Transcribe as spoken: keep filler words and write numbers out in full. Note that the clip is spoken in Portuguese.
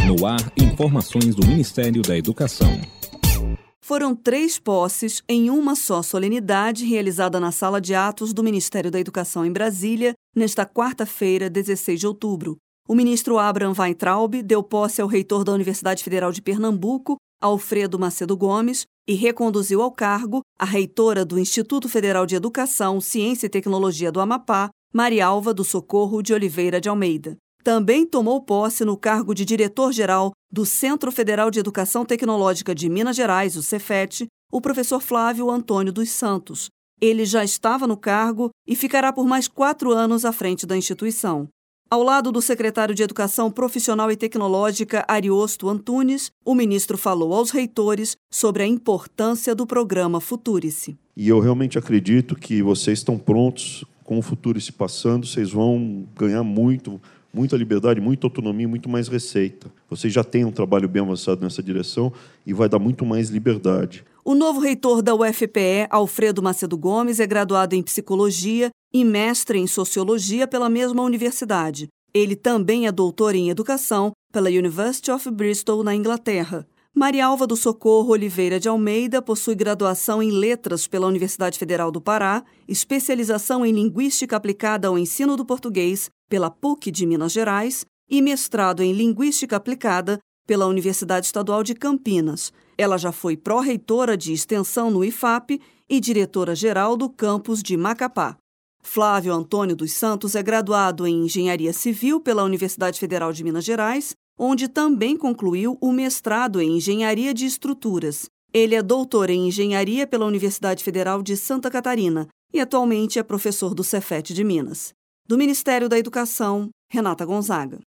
No ar, informações do Ministério da Educação. Foram três posses em uma só solenidade realizada na Sala de Atos do Ministério da Educação em Brasília, nesta quarta-feira, dezesseis de outubro. O ministro Abraham Weintraub deu posse ao reitor da Universidade Federal de Pernambuco, Alfredo Macedo Gomes, e reconduziu ao cargo a reitora do Instituto Federal de Educação, Ciência e Tecnologia do Amapá, Marialva do Socorro de Oliveira de Almeida. Também tomou posse no cargo de diretor-geral do Centro Federal de Educação Tecnológica de Minas Gerais, o Cefet, o professor Flávio Antônio dos Santos. Ele já estava no cargo e ficará por mais quatro anos à frente da instituição. Ao lado do secretário de Educação Profissional e Tecnológica, Ariosto Antunes, o ministro falou aos reitores sobre a importância do programa Futurice. E eu realmente acredito que vocês estão prontos, com o Futurice passando, vocês vão ganhar muito, muita liberdade, muita autonomia, muito mais receita. Vocês já têm um trabalho bem avançado nessa direção e vai dar muito mais liberdade. O novo reitor da U F P E, Alfredo Macedo Gomes, é graduado em Psicologia e mestre em Sociologia pela mesma universidade. Ele também é doutor em Educação pela University of Bristol, na Inglaterra. Marialva do Socorro Oliveira de Almeida possui graduação em Letras pela Universidade Federal do Pará, especialização em Linguística aplicada ao ensino do português pela P U C de Minas Gerais e mestrado em Linguística aplicada pela Universidade Estadual de Campinas. Ela já foi pró-reitora de extensão no I F A P e diretora-geral do campus de Macapá. Flávio Antônio dos Santos é graduado em Engenharia Civil pela Universidade Federal de Minas Gerais, onde também concluiu o mestrado em Engenharia de Estruturas. Ele é doutor em Engenharia pela Universidade Federal de Santa Catarina e atualmente é professor do Cefet de Minas. Do Ministério da Educação, Renata Gonzaga.